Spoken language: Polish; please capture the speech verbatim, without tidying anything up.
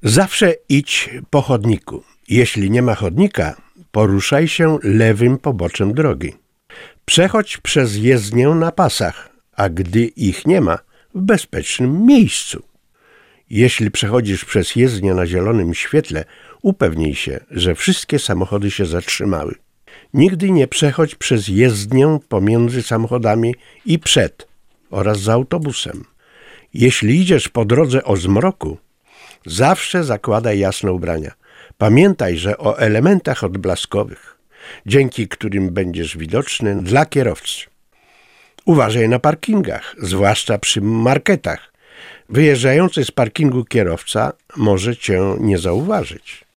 Zawsze idź po chodniku. Jeśli nie ma chodnika, poruszaj się lewym poboczem drogi. Przechodź przez jezdnię na pasach, a gdy ich nie ma, w bezpiecznym miejscu. Jeśli przechodzisz przez jezdnię na zielonym świetle, upewnij się, że wszystkie samochody się zatrzymały. Nigdy nie przechodź przez jezdnię pomiędzy samochodami i przed oraz za autobusem. Jeśli idziesz po drodze o zmroku, zawsze zakładaj jasne ubrania. Pamiętaj, że o elementach odblaskowych, dzięki którym będziesz widoczny dla kierowcy. Uważaj na parkingach, zwłaszcza przy marketach. Wyjeżdżający z parkingu kierowca może cię nie zauważyć.